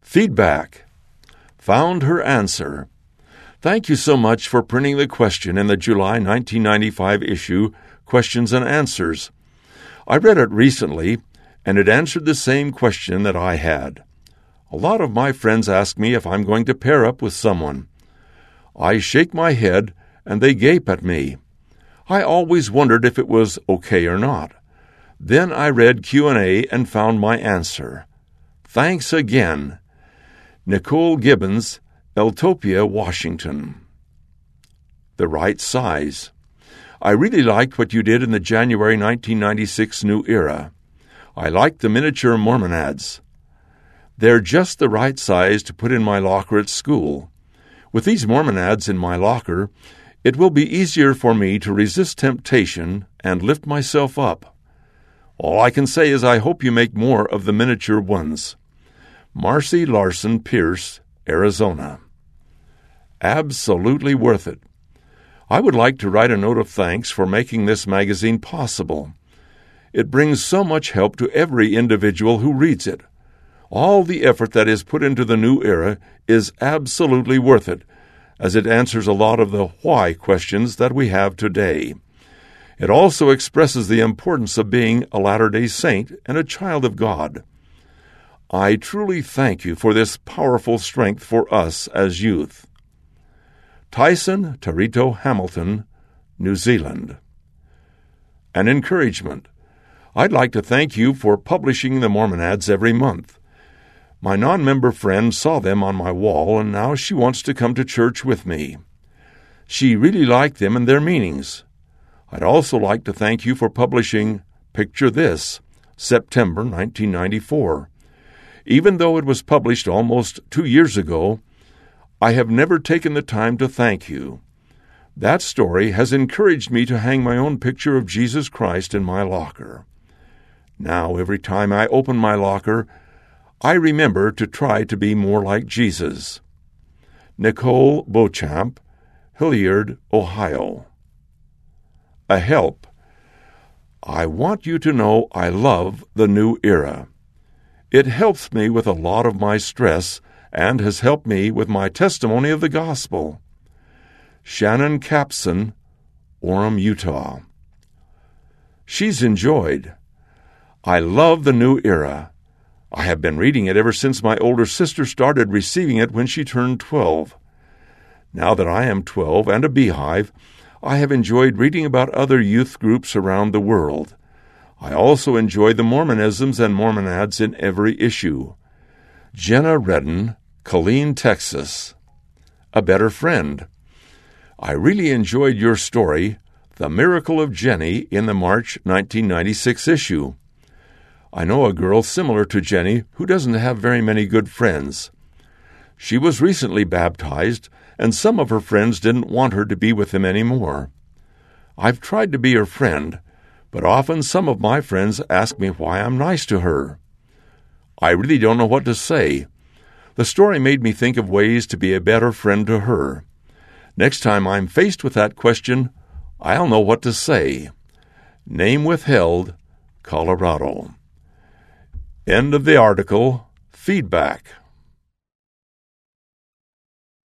Feedback. Found her answer. Thank you so much for printing the question in the July 1995 issue, Questions and Answers. I read it recently, and it answered the same question that I had. A lot of my friends ask me if I'm going to pair up with someone. I shake my head, and they gape at me. I always wondered if it was okay or not. Then I read Q&A and found my answer. Thanks again. Nicole Gibbons, Eltopia, Washington. The right size. I really liked what you did in the January 1996 New Era. I liked the miniature Mormonads. They're just the right size to put in my locker at school. With these Mormonads in my locker, it will be easier for me to resist temptation and lift myself up. All I can say is I hope you make more of the miniature ones. Marcy Larson Pierce, Arizona. Absolutely worth it. I would like to write a note of thanks for making this magazine possible. It brings so much help to every individual who reads it. All the effort that is put into the New Era is absolutely worth it, as it answers a lot of the why questions that we have today. It also expresses the importance of being a Latter-day Saint and a child of God. I truly thank you for this powerful strength for us as youth. Tyson Tarito Hamilton, New Zealand. An encouragement. I'd like to thank you for publishing the Mormonads every month. My non-member friend saw them on my wall, and now she wants to come to church with me. She really liked them and their meanings. I'd also like to thank you for publishing Picture This, September 1994. Even though it was published almost 2 years ago, I have never taken the time to thank you. That story has encouraged me to hang my own picture of Jesus Christ in my locker. Now, every time I open my locker, I remember to try to be more like Jesus. Nicole Beauchamp, Hilliard, Ohio. A help. I want you to know I love the New Era. It helps me with a lot of my stress and has helped me with my testimony of the gospel. Shannon Capson, Orem, Utah. She's enjoyed. I love the New Era. I have been reading it ever since my older sister started receiving it when she turned 12. Now that I am 12 and a beehive, I have enjoyed reading about other youth groups around the world. I also enjoy the Mormonisms and Mormonads in every issue. Jenna Redden, Killeen, Texas. A better friend. I really enjoyed your story, The Miracle of Jenny, in the March 1996 issue. I know a girl similar to Jenny who doesn't have very many good friends. She was recently baptized, and some of her friends didn't want her to be with them anymore. I've tried to be her friend, but often some of my friends ask me why I'm nice to her. I really don't know what to say. The story made me think of ways to be a better friend to her. Next time I'm faced with that question, I'll know what to say. Name withheld, Colorado. End of the article. Feedback.